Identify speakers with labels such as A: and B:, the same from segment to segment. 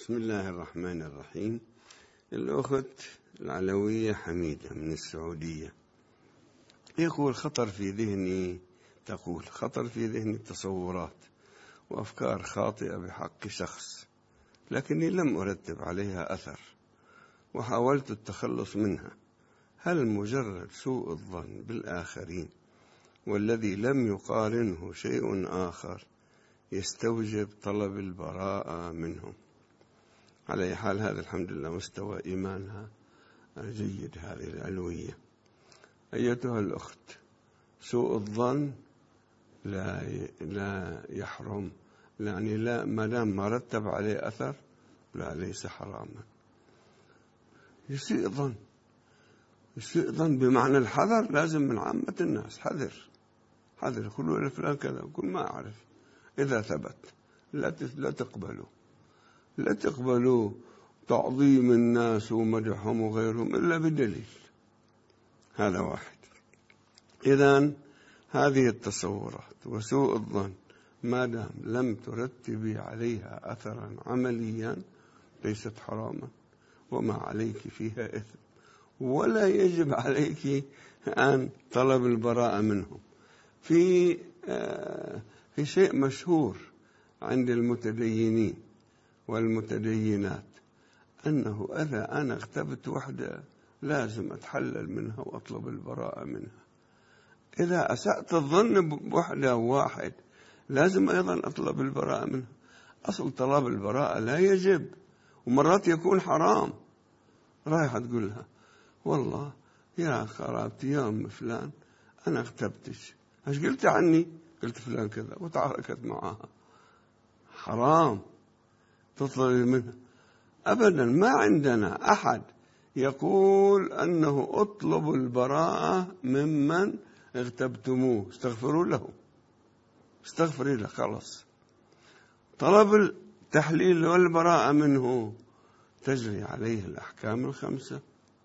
A: بسم الله الرحمن الرحيم. الأخت العلوية حميدة من السعودية تقول خطر في ذهني تصورات وأفكار خاطئة بحق شخص، لكني لم أرتب عليها أثر وحاولت التخلص منها. هل مجرد سوء الظن بالآخرين والذي لم يقارنه شيء آخر يستوجب طلب البراءة منهم؟ على أي حال هذا الحمد لله مستوى إيمانها جيد هذه العلوية. أيتها الأخت، سوء الظن لا يحرم، يعني لا ما دام ما رتب عليه أثر لا ليس حراما. يسيء ظن بمعنى الحذر، لازم من عامة الناس حذر يقولوا لفلان كذا، يقول ما أعرف. إذا ثبت لا تقبلوا تعظيم الناس ومدحهم وغيرهم إلا بدليل. هذا واحد. إذن هذه التصورات وسوء الظن ما دام لم ترتبي عليها أثرا عمليا ليست حراما، وما عليك فيها إثم، ولا يجب عليك أن طلب البراءة منهم. في شيء مشهور عند المتدينين والمتدينات أنه إذا أنا اغتبت وحدة لازم أتحلل منها وأطلب البراءة منها. إذا أسأت الظن بوحدة واحد لازم أيضا أطلب البراءة منها. أصل طلب البراءة لا يجب، ومرات يكون حرام. رايحة تقول لها والله يا خرابتي يا أم فلان أنا اغتبتك، ايش قلت عني؟ قلت فلان كذا، وتعاركت معها. حرام تطلب منها أبدا. ما عندنا أحد يقول أنه أطلب البراءة ممن اغتبتموه، استغفري له خلاص. طلب التحليل والبراءة منه تجري عليه الأحكام الخمسة.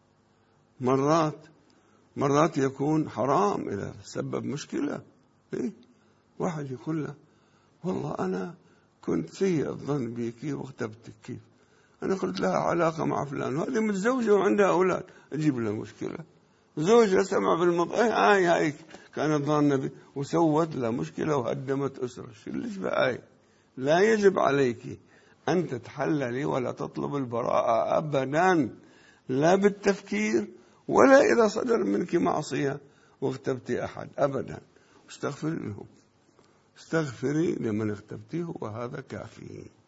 A: مرات يكون حرام إذا سبب مشكلة. واحد يقول له والله أنا كنت سيء الظن بك واغتبتك، كيف؟ أنا قلت لها علاقة مع فلان وهذه متزوجة وعندها أولاد، أجيب لها مشكلة. زوجها سمع هاي كانت ظانة بي وسوت لها مشكلة وهدمت أسرة. ليش بقى؟ لا يجب عليك أن تتحللي ولا تطلب البراءة أبدا، لا بالتفكير ولا إذا صدر منك معصية واغتبتي أحد أبدا. استغفري لمن اغتبتيه وهذا كافي.